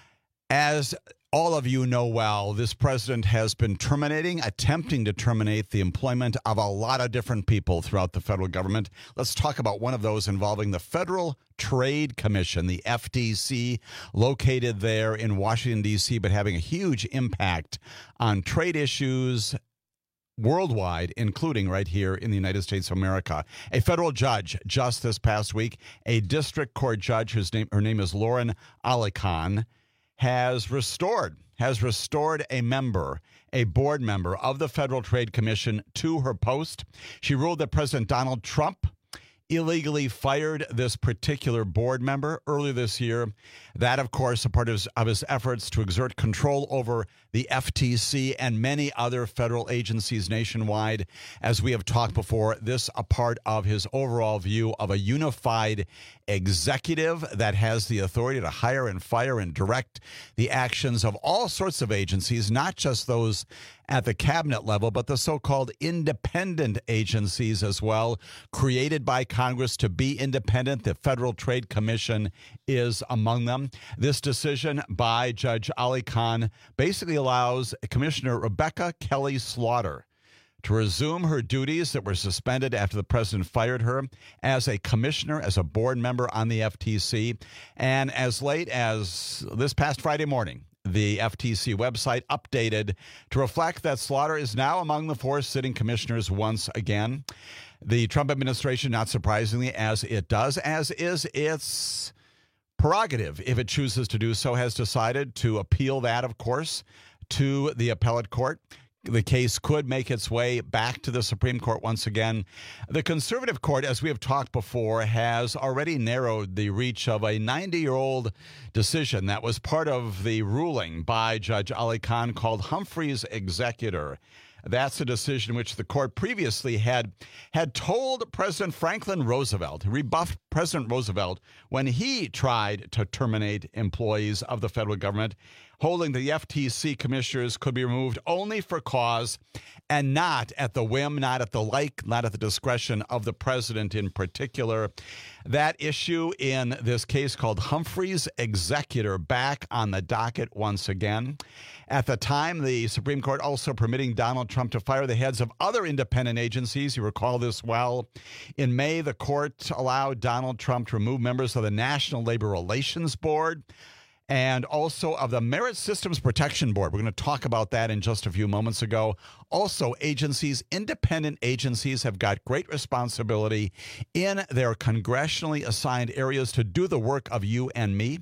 As all of you know well, this president has been terminating, attempting to terminate the employment of a lot of different people throughout the federal government. Let's talk about one of those involving the Federal Trade Commission, the F T C, located there in Washington, D C, but having a huge impact on trade issues worldwide, including right here in the United States of America. A federal judge just this past week, a district court judge, whose name, her name is Lauren Alicon, has restored, has restored a member, a board member of the Federal Trade Commission to her post. She ruled that President Donald Trump illegally fired this particular board member earlier this year. That, of course, a part of his, of his efforts to exert control over the F T C and many other federal agencies nationwide. As we have talked before, this a part of his overall view of a unified executive that has the authority to hire and fire and direct the actions of all sorts of agencies, not just those at the cabinet level, but the so-called independent agencies as well, created by Congress to be independent. The Federal Trade Commission is among them. This decision by Judge Alicon basically allows Commissioner Rebecca Kelly Slaughter to resume her duties that were suspended after the president fired her as a commissioner, as a board member on the F T C. And as late as this past Friday morning, the F T C website updated to reflect that Slaughter is now among the four sitting commissioners once again. The Trump administration, not surprisingly, as it does, as is its prerogative, if it chooses to do so, has decided to appeal that, of course, to the appellate court. The case could make its way back to the Supreme Court once again. The conservative court, as we have talked before, has already narrowed the reach of a ninety-year-old decision that was part of the ruling by Judge Alicon called Humphrey's Executor. That's a decision which the court previously had had told President Franklin Roosevelt, rebuffed President Roosevelt when he tried to terminate employees of the federal government, holding the F T C commissioners could be removed only for cause and not at the whim, not at the like, not at the discretion of the president in particular. That issue in this case called Humphrey's Executor back on the docket once again. At the time, the Supreme Court also permitting Donald Trump to fire the heads of other independent agencies. You recall this well. In May, the court allowed Donald Trump to remove members of the National Labor Relations Board and also of the Merit Systems Protection Board. We're going to talk about that in just a few moments ago. Also, agencies, independent agencies have got great responsibility in their congressionally assigned areas to do the work of you and me.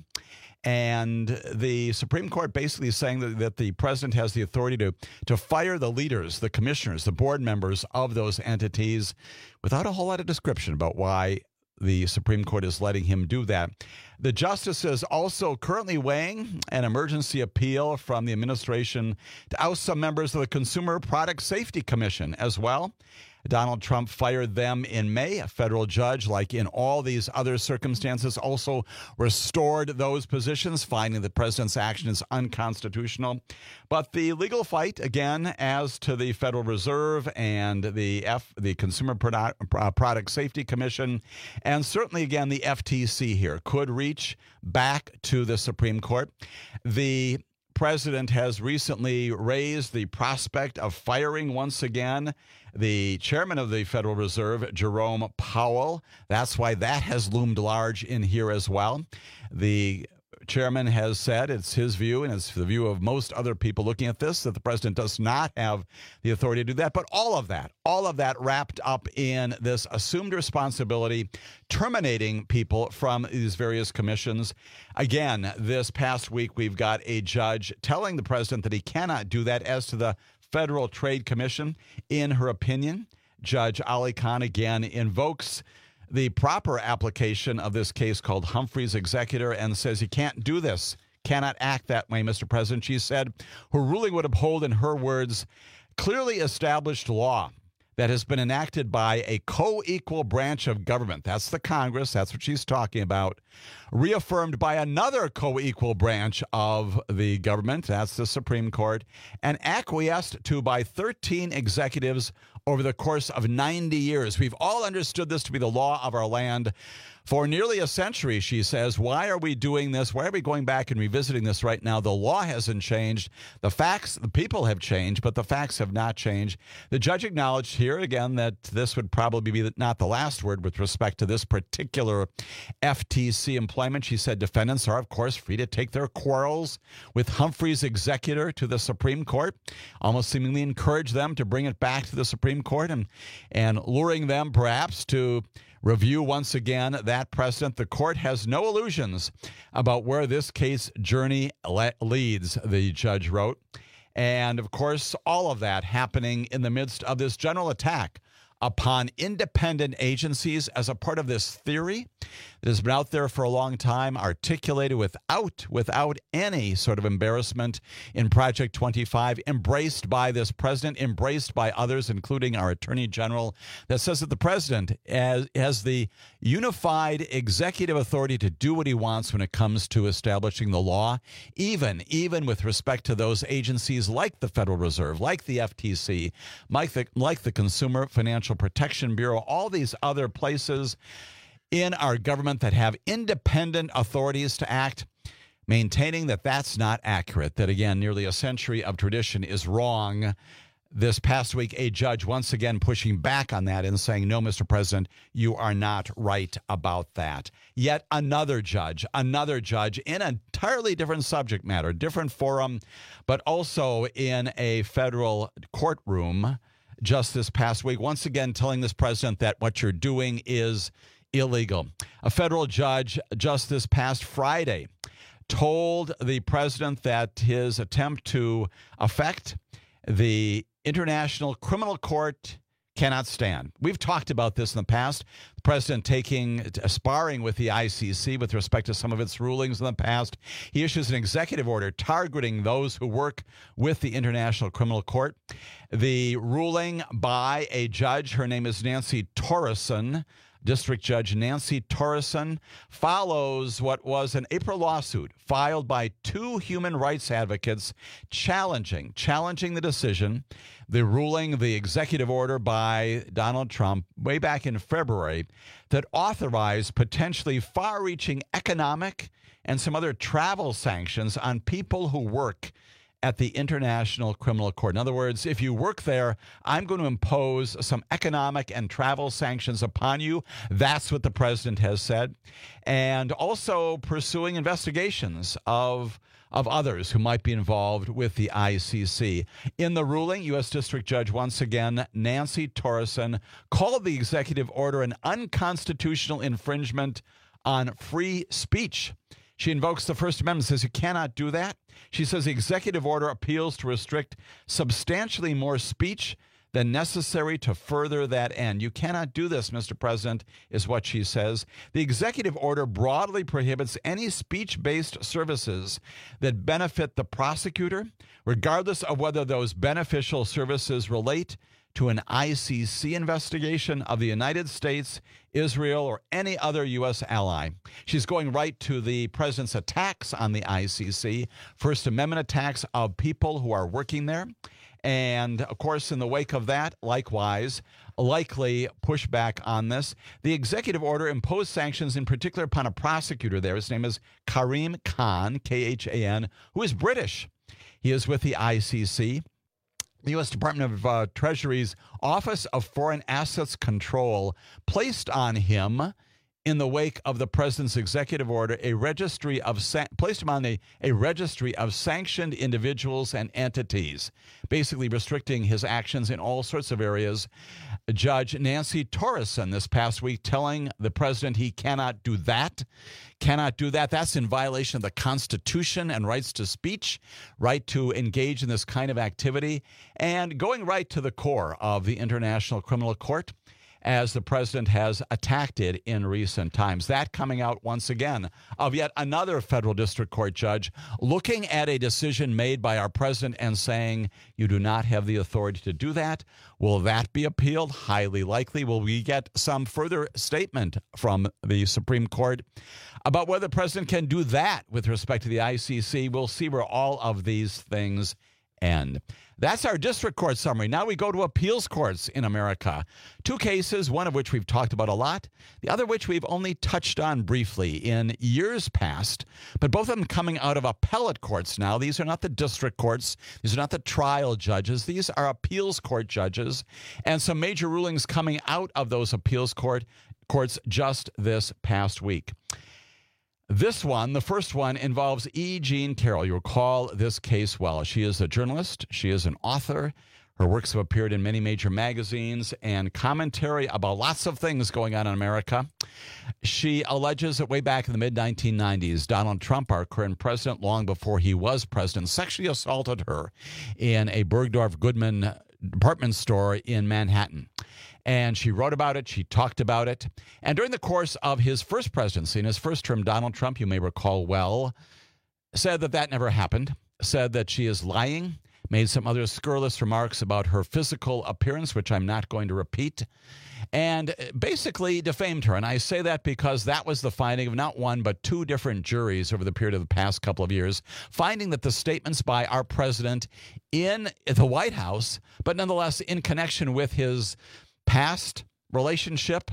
And the Supreme Court basically is saying that, that the president has the authority to, to fire the leaders, the commissioners, the board members of those entities without a whole lot of description about why the Supreme Court is letting him do that. The justice is also currently weighing an emergency appeal from the administration to oust some members of the Consumer Product Safety Commission as well. Donald Trump fired them in May. A federal judge, like in all these other circumstances, also restored those positions, finding the president's action is unconstitutional. But the legal fight, again, as to the Federal Reserve and the F, the Consumer Product, uh, Product Safety Commission, and certainly, again, the F T C here, could reach back to the Supreme Court. The president has recently raised the prospect of firing once again the chairman of the Federal Reserve, Jerome Powell. That's why that has loomed large in here as well. The chairman has said, it's his view, and it's the view of most other people looking at this, that the president does not have the authority to do that. But all of that, all of that wrapped up in this assumed responsibility, terminating people from these various commissions. Again, this past week, we've got a judge telling the president that he cannot do that. As to the Federal Trade Commission, in her opinion, Judge Ali Khan again invokes the proper application of this case called Humphrey's Executor and says you can't do this, cannot act that way, Mister President. She said her ruling would uphold, in her words, clearly established law that has been enacted by a co-equal branch of government. That's the Congress. That's what she's talking about. Reaffirmed by another co-equal branch of the government. That's the Supreme Court. And acquiesced to by thirteen executives over the course of ninety years. We've all understood this to be the law of our land for nearly a century, she says. Why are we doing this? Why are we going back and revisiting this right now? The law hasn't changed. The facts, the people have changed, but the facts have not changed. The judge acknowledged here again that this would probably be not the last word with respect to this particular F T C employment. She said defendants are, of course, free to take their quarrels with Humphrey's Executor to the Supreme Court, almost seemingly encourage them to bring it back to the Supreme Court and, and luring them perhaps to review once again that precedent. The court has no illusions about where this case journey le- leads, the judge wrote. And, of course, all of that happening in the midst of this general attack upon independent agencies as a part of this theory that has been out there for a long time, articulated without without any sort of embarrassment in Project twenty-five, embraced by this president, embraced by others, including our Attorney General, that says that the president has, has the unified executive authority to do what he wants when it comes to establishing the law, even, even with respect to those agencies like the Federal Reserve, like the F T C, like the, like the Consumer Financial Protection Bureau, all these other places in our government that have independent authorities to act, maintaining that that's not accurate, that, again, nearly a century of tradition is wrong. This past week, a judge once again pushing back on that and saying, no, Mister President, you are not right about that. Yet another judge, another judge in an entirely different subject matter, different forum, but also in a federal courtroom just this past week, once again telling this president that what you're doing is illegal. A federal judge just this past Friday told the president that his attempt to affect the International Criminal Court cannot stand. We've talked about this in the past. The president taking, sparring with the I C C with respect to some of its rulings in the past. He issues an executive order targeting those who work with the International Criminal Court. The ruling by a judge, her name is Nancy Torreson, District Judge Nancy Torreson, follows what was an April lawsuit filed by two human rights advocates challenging, challenging the decision, the ruling, the executive order by Donald Trump way back in February that authorized potentially far-reaching economic and some other travel sanctions on people who work at the International Criminal Court. In other words, if you work there, I'm going to impose some economic and travel sanctions upon you. That's what the president has said. And also pursuing investigations of, of others who might be involved with the I C C. In the ruling, U S District Judge, once again, Nancy Torreson, called the executive order an unconstitutional infringement on free speech. She invokes the First Amendment, says you cannot do that. She says the executive order appeals to restrict substantially more speech than necessary to further that end. You cannot do this, Mister President, is what she says. The executive order broadly prohibits any speech-based services that benefit the prosecutor, regardless of whether those beneficial services relate to an I C C investigation of the United States, Israel, or any other U S ally. She's going right to the president's attacks on the I C C, First Amendment attacks of people who are working there. And, of course, in the wake of that, likewise, likely pushback on this. The executive order imposed sanctions in particular upon a prosecutor there. His name is Karim Khan, K H A N, who is British. He is with the I C C. The U S Department of uh, Treasury's Office of Foreign Assets Control placed on him, in the wake of the president's executive order, a registry of san- placed him on a, a registry of sanctioned individuals and entities, basically restricting his actions in all sorts of areas. Judge Nancy Torreson this past week telling the president he cannot do that, cannot do that. That's in violation of the Constitution and rights to speech, right to engage in this kind of activity, and going right to the core of the International Criminal Court, as the president has attacked it in recent times. That coming out once again of yet another federal district court judge looking at a decision made by our president and saying, you do not have the authority to do that. Will that be appealed? Highly likely. Will we get some further statement from the Supreme Court about whether the president can do that with respect to the I C C? We'll see where all of these things end. That's our district court summary. Now we go to appeals courts in America. Two cases, one of which we've talked about a lot, the other which we've only touched on briefly in years past, but both of them coming out of appellate courts now. These are not the district courts. These are not the trial judges. These are appeals court judges, and some major rulings coming out of those appeals court courts just this past week. This one, the first one, involves E. Jean Carroll. You recall this case well. She is a journalist. She is an author. Her works have appeared in many major magazines and commentary about lots of things going on in America. She alleges that way back in the mid nineteen nineties, Donald Trump, our current president, long before he was president, sexually assaulted her in a Bergdorf Goodman department store in Manhattan. And she wrote about it. She talked about it. And during the course of his first presidency, in his first term, Donald Trump, you may recall well, said that that never happened, said that she is lying, made some other scurrilous remarks about her physical appearance, which I'm not going to repeat, and basically defamed her. And I say that because that was the finding of not one, but two different juries over the period of the past couple of years, finding that the statements by our president in the White House, but nonetheless in connection with his past relationship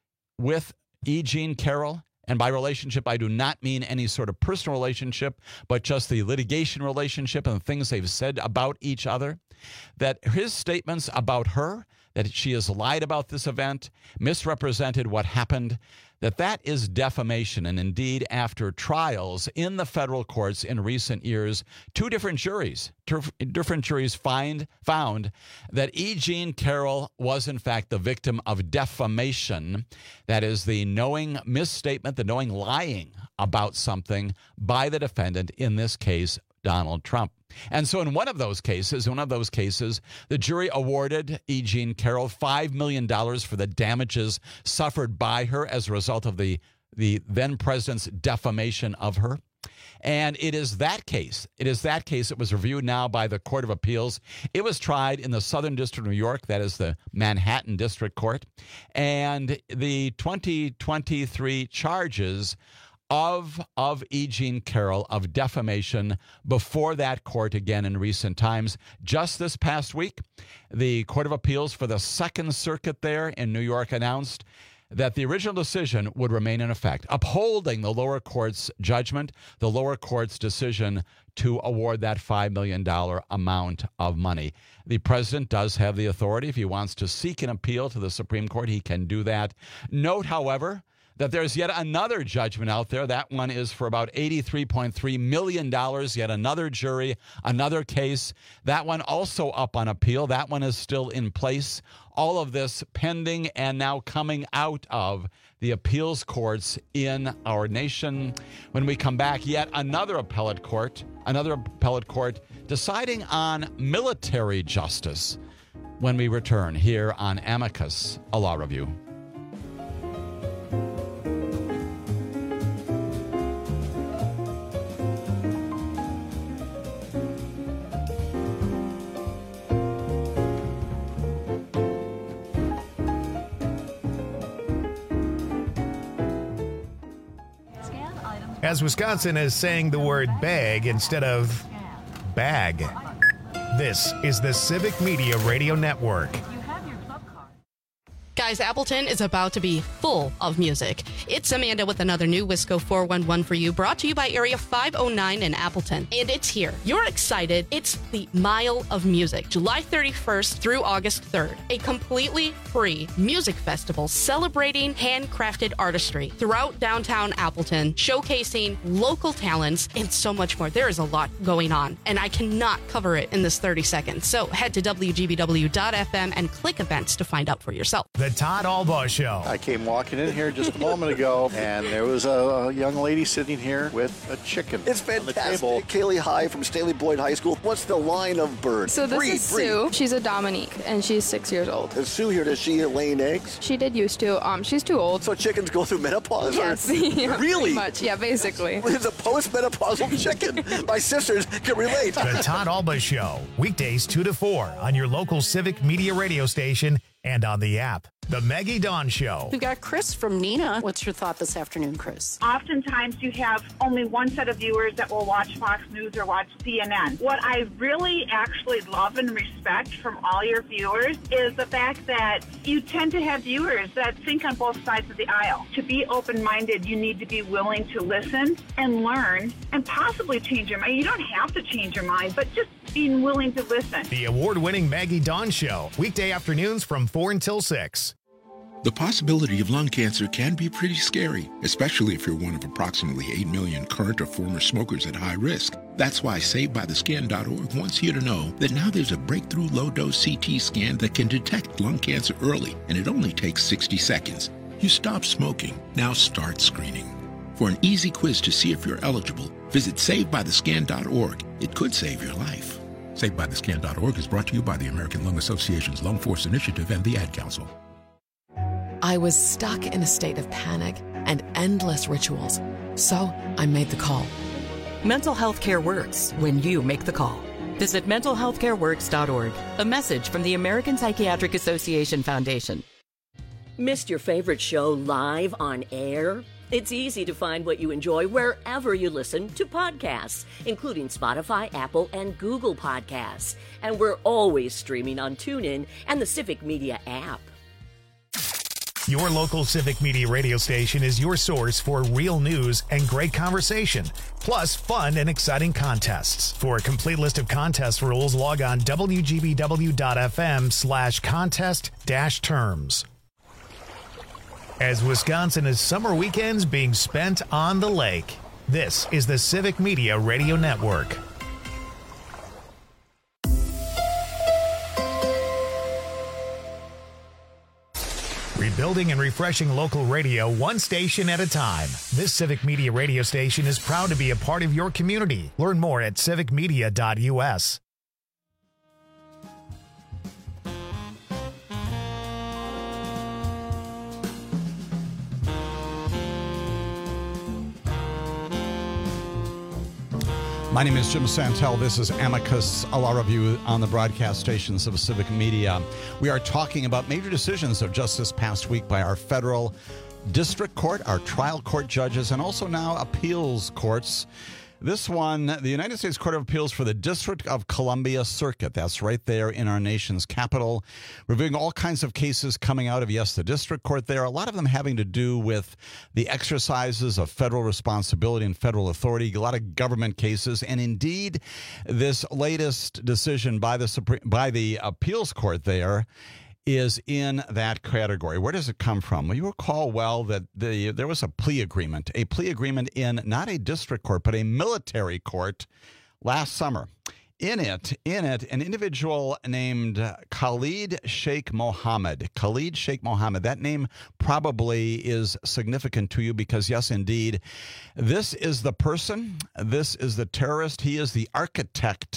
with E. Jean Carroll, and by relationship, I do not mean any sort of personal relationship, but just the litigation relationship and the things they've said about each other, that his statements about her, that she has lied about this event, misrepresented what happened, that that is defamation. And indeed, after trials in the federal courts in recent years, two different juries, two different juries find, found that E. Jean Carroll was in fact the victim of defamation. That is the knowing misstatement, the knowing lying about something by the defendant, in this case, Donald Trump. And so in one of those cases, in one of those cases, the jury awarded E. Jean Carroll five million dollars for the damages suffered by her as a result of the, the then president's defamation of her. And it is that case, it is that case that was reviewed now by the Court of Appeals. It was tried in the Southern District of New York, that is the Manhattan District Court. And the twenty twenty-three charges of of E. Jean Carroll of defamation before that court again in recent times. Just this past week, the Court of Appeals for the Second Circuit there in New York announced that the original decision would remain in effect, upholding the lower court's judgment, the lower court's decision to award that five million dollars amount of money. The president does have the authority. If he wants to seek an appeal to the Supreme Court, he can do that. Note, however, that there's yet another judgment out there. That one is for about eighty-three point three million dollars, yet another jury, another case. That one also up on appeal. That one is still in place. All of this pending and now coming out of the appeals courts in our nation. When we come back, yet another appellate court, another appellate court deciding on military justice. when we return here on Amicus, a law review. As Wisconsin is saying the word bag instead of bag. This is the Civic Media Radio Network. Guys, Appleton is about to be full of music. It's Amanda with another new Wisco four one one for you, brought to you by Area five oh nine in Appleton. And it's here. You're excited. It's the Mile of Music, July thirty-first through August third. A completely free music festival celebrating handcrafted artistry throughout downtown Appleton, showcasing local talents and so much more. There is a lot going on, and I cannot cover it in this thirty seconds. So head to W G B W dot F M and click events to find out for yourself. The Todd Albaugh Show. I came walking in here just a moment ago, and there was a, a young lady sitting here with a chicken. It's fantastic. Kaylee High from Stanley Boyd High School. What's the line of birds? So this breed, is breed. Sue. She's a Dominique, and she's six years old. Is Sue here? Does she laying eggs? She did used to. Um, she's too old. So chickens go through menopause? Yes. Or? Yeah, really? Pretty much. Yeah, basically. It's a post-menopausal chicken. My sisters can relate. The Todd Albaugh Show. Weekdays two to four on your local Civic Media radio station and on the app. The Maggie Dawn Show. We've got Chris from Nina. What's your thought this afternoon, Chris? Oftentimes you have only one set of viewers that will watch Fox News or watch C N N. What I really actually love and respect from all your viewers is the fact that you tend to have viewers that think on both sides of the aisle. To be open-minded, you need to be willing to listen and learn and possibly change your mind. You don't have to change your mind, but just being willing to listen. The award-winning Maggie Dawn Show. Weekday afternoons from four until six. The possibility of lung cancer can be pretty scary, especially if you're one of approximately eight million current or former smokers at high risk. That's why Saved By The Scan dot org wants you to know that now there's a breakthrough low-dose C T scan that can detect lung cancer early, and it only takes sixty seconds. You stop smoking, now start screening. For an easy quiz to see if you're eligible, visit Saved By The Scan dot org. It could save your life. Saved By The Scan dot org is brought to you by the American Lung Association's Lung Force Initiative and the Ad Council. I was stuck in a state of panic and endless rituals, so I made the call. Mental health care works when you make the call. Visit mental health care works dot org. A message from the American Psychiatric Association Foundation. Missed your favorite show live on air? It's easy to find what you enjoy wherever you listen to podcasts, including Spotify, Apple, and Google Podcasts. And we're always streaming on TuneIn and the Civic Media app. Your local Civic Media radio station is your source for real news and great conversation, plus fun and exciting contests. For a complete list of contest rules, log on W G B W dot F M slash contest dash terms. As Wisconsin is summer weekends being spent on the lake, this is the Civic Media Radio Network. Rebuilding and refreshing local radio one station at a time. This Civic Media radio station is proud to be a part of your community. Learn more at civic media dot U S. My name is Jim Santel. This is Amicus, a law review on the broadcast stations of Civic Media. We are talking about major decisions of just this past week by our federal district court, our trial court judges, and also now appeals courts. This one, the United States Court of Appeals for the District of Columbia Circuit. That's right there in our nation's capital. Reviewing all kinds of cases coming out of, yes, the district court there. A lot of them having to do with the exercises of federal responsibility and federal authority. A lot of government cases. And indeed, this latest decision by the Supreme, by the appeals court there is in that category. Where does it come from? Well, you recall well that the there was a plea agreement, a plea agreement in not a district court, but a military court last summer. In it, in it, an individual named Khalid Sheikh Mohammed. Khalid Sheikh Mohammed. That name probably is significant to you because, yes, indeed, this is the person, this is the terrorist. He is the architect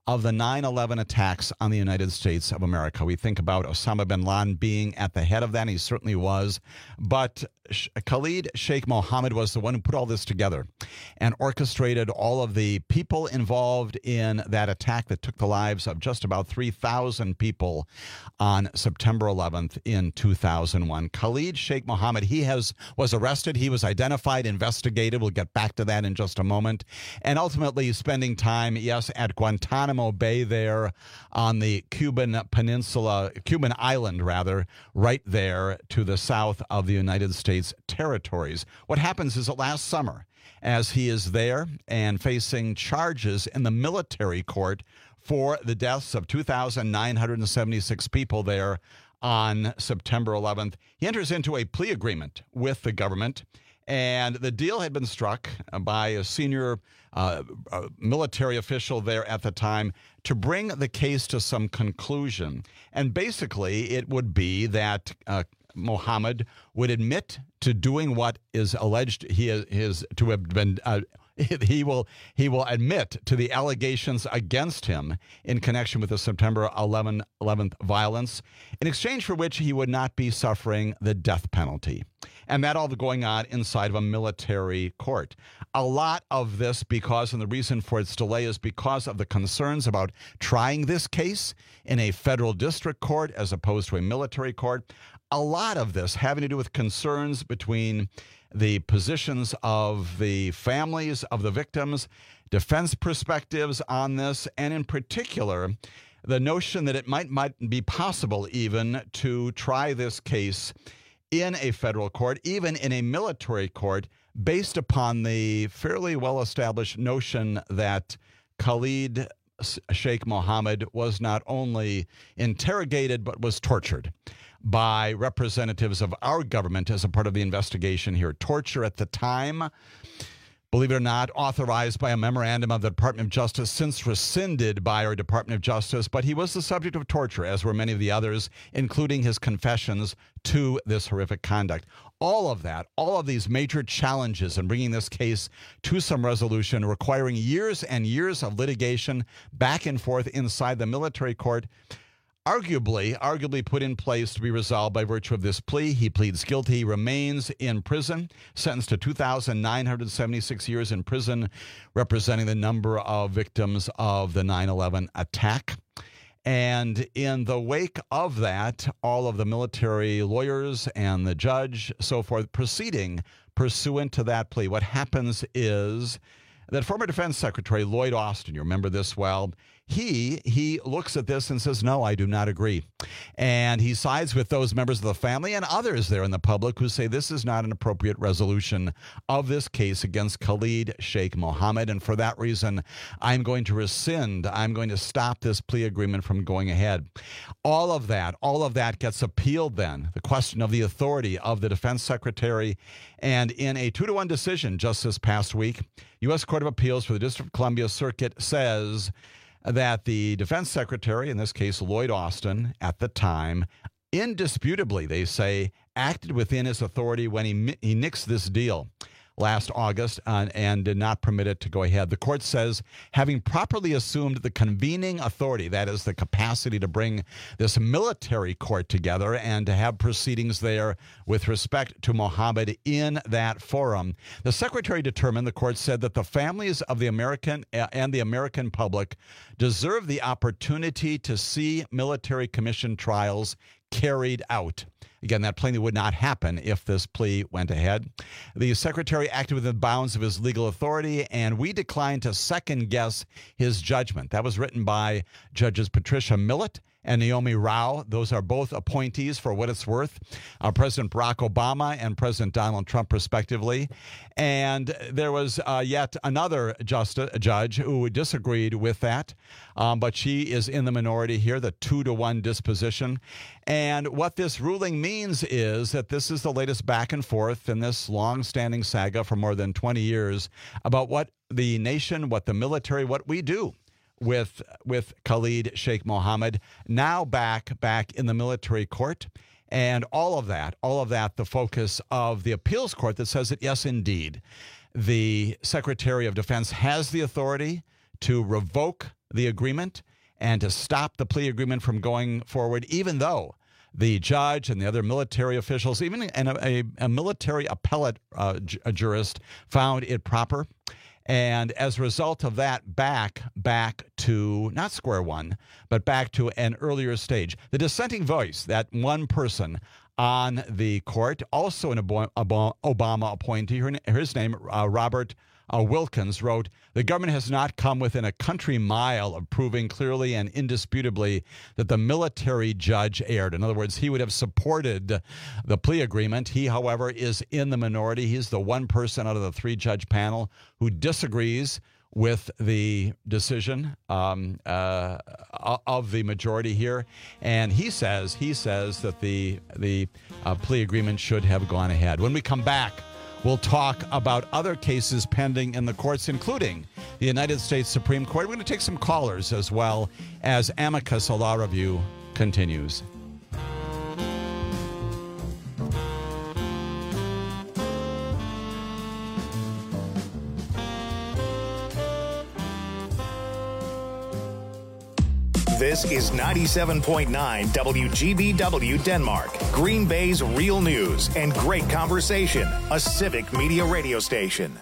of the nine eleven attacks on the United States of America. We think about Osama bin Laden being at the head of that. He certainly was. But Khalid Sheikh Mohammed was the one who put all this together and orchestrated all of the people involved in that attack that took the lives of just about three thousand people on September eleventh in two thousand one. Khalid Sheikh Mohammed, he has was arrested. He was identified, investigated. We'll get back to that in just a moment. And ultimately spending time, yes, at Guantanamo Bay there on the Cuban peninsula, Cuban island, rather, right there to the south of the United States territories. What happens is that last summer, as he is there and facing charges in the military court for the deaths of two thousand nine hundred seventy-six people there on September eleventh, he enters into a plea agreement with the government. And the deal had been struck by a senior uh, uh, military official there at the time to bring the case to some conclusion. And basically, it would be that uh, Mohammed would admit to doing what is alleged he is, his to have been. Uh, He will he will admit to the allegations against him in connection with the September eleventh violence, in exchange for which he would not be suffering the death penalty. And that all going on inside of a military court. A lot of this because, and the reason for its delay is because of the concerns about trying this case in a federal district court as opposed to a military court. A lot of this having to do with concerns between the positions of the families of the victims, defense perspectives on this, and in particular, the notion that it might, might be possible even to try this case in a federal court, even in a military court, based upon the fairly well-established notion that Khalid Sheikh Mohammed was not only interrogated, but was tortured by representatives of our government as a part of the investigation here. Torture at the time, believe it or not, authorized by a memorandum of the Department of Justice, since rescinded by our Department of Justice, but he was the subject of torture, as were many of the others, including his confessions to this horrific conduct. All of that, all of these major challenges in bringing this case to some resolution, requiring years and years of litigation back and forth inside the military court, Arguably, arguably put in place to be resolved by virtue of this plea. He pleads guilty. He remains in prison, sentenced to two thousand nine hundred seventy-six years in prison, representing the number of victims of the nine eleven attack. And in the wake of that, all of the military lawyers and the judge, so forth, proceeding pursuant to that plea. What happens is that former Defense Secretary Lloyd Austin, you remember this well, He he looks at this and says, no, I do not agree. And he sides with those members of the family and others there in the public who say this is not an appropriate resolution of this case against Khalid Sheikh Mohammed. And for that reason, I'm going to rescind. I'm going to stop this plea agreement from going ahead. All of that, all of that gets appealed then. The question of the authority of the Defense Secretary. And in a two to one decision just this past week, U S Court of Appeals for the District of Columbia Circuit says that the Defense Secretary, in this case Lloyd Austin, at the time, indisputably, they say, acted within his authority when he, he nixed this deal last August uh, and did not permit it to go ahead. The court says, having properly assumed the convening authority, that is the capacity to bring this military court together and to have proceedings there with respect to Mohammed in that forum, the Secretary determined, the court said, that the families of the American uh, and the American public deserve the opportunity to see military commission trials carried out. Again, that plainly would not happen if this plea went ahead. The Secretary acted within the bounds of his legal authority, and we declined to second-guess his judgment. That was written by Judges Patricia Millett and Naomi Rao. Those are both appointees, for what it's worth, uh, President Barack Obama and President Donald Trump, respectively. And there was uh, yet another justice, judge who disagreed with that, um, but she is in the minority here, the two to one disposition. And what this ruling means is that this is the latest back and forth in this long-standing saga for more than twenty years about what the nation, what the military, what we do with with Khalid Sheikh Mohammed, now back back in the military court. And all of that, all of that, the focus of the appeals court that says that, yes, indeed, the Secretary of Defense has the authority to revoke the agreement and to stop the plea agreement from going forward, even though the judge and the other military officials, even and a, a, a military appellate uh, ju- a jurist, found it proper. And as a result of that, back, back to not square one, but back to an earlier stage. The dissenting voice, that one person on the court, also an Obama appointee, his name, uh, Robert uh, Wilkins, wrote, "The government has not come within a country mile of proving clearly and indisputably that the military judge erred." In other words, he would have supported the plea agreement. He, however, is in the minority. He's the one person out of the three-judge panel who disagrees with the decision um, uh, of the majority here, and he says he says that the the uh, plea agreement should have gone ahead. When we come back, we'll talk about other cases pending in the courts, including the United States Supreme Court. We're going to take some callers as well as Amicus, a law review, continues. This is ninety-seven point nine W G B W Denmark, Green Bay's real news and great conversation, a Civic Media radio station.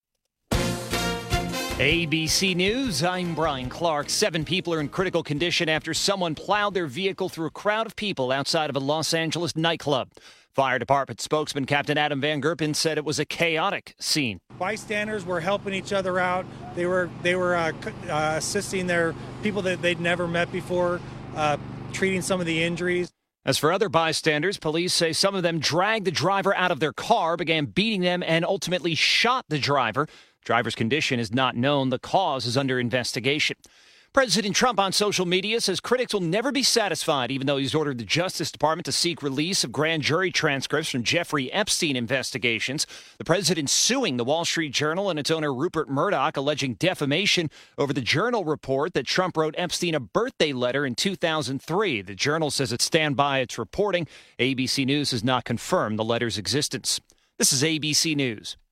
A B C News, I'm Brian Clark. Seven people are in critical condition after someone plowed their vehicle through a crowd of people outside of a Los Angeles nightclub. Fire Department spokesman Captain Adam Van Gerpen said it was a chaotic scene. Bystanders were helping each other out. They were they were uh, uh, assisting their people that they'd never met before, uh, treating some of the injuries. As for other bystanders, police say some of them dragged the driver out of their car, began beating them, and ultimately shot the driver. Driver's condition is not known. The cause is under investigation. President Trump on social media says critics will never be satisfied, even though he's ordered the Justice Department to seek release of grand jury transcripts from Jeffrey Epstein investigations. The president's suing the Wall Street Journal and its owner Rupert Murdoch, alleging defamation over the Journal report that Trump wrote Epstein a birthday letter in two thousand three. The Journal says it stands by its reporting. A B C News has not confirmed the letter's existence. This is A B C News.